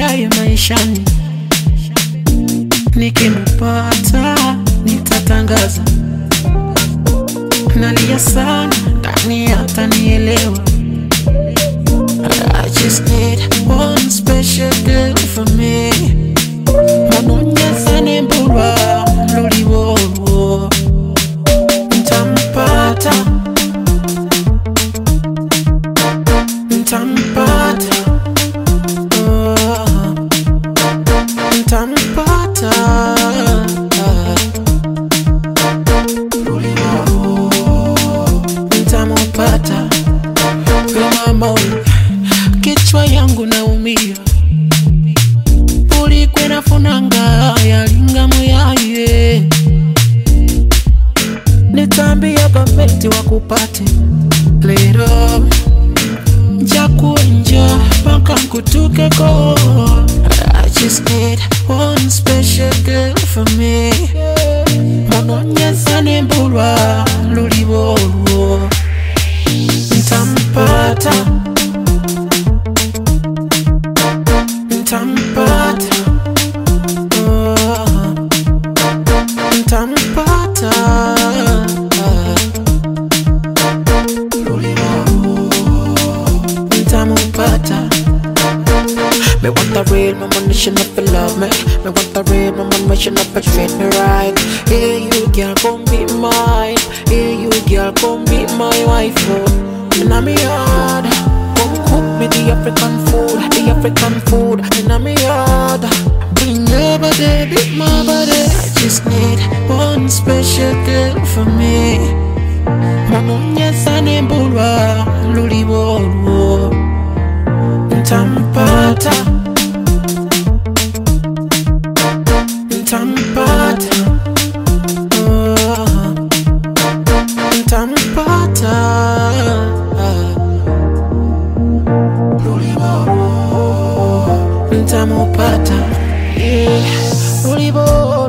baadaye maishani. Nikimpata nitatangaza, nalia sana ndani hatanielewa. I just need one special girl for me. Manonyesa nembulwa luliwo. Ntampata, ntampata, ntampata, ntampata. Mama, kichwa yangu naumia, ulikwe nafunanga yalinga muyaye. Nitambia gavumenti wakupate lero, njakuenja paka nkutukeko. I just need one special girl for me. Manonyesa nembulwa luliwo. Ntampata, ntampata, ntampata, ntampata. Me want the real, my money should not be love me. Me want the real, my money should not be treat me right. Hey, you girl, come be mine. Hey, you girl, come be my wife. Inna me yard, come cook me the African food. Inna me yard, bring your body, beat my body. I just need one special girl for me. Manonyesa nembulwa luliwo. Ntampata, ntampata, ntampata, ntamupata, yeah, luliwo.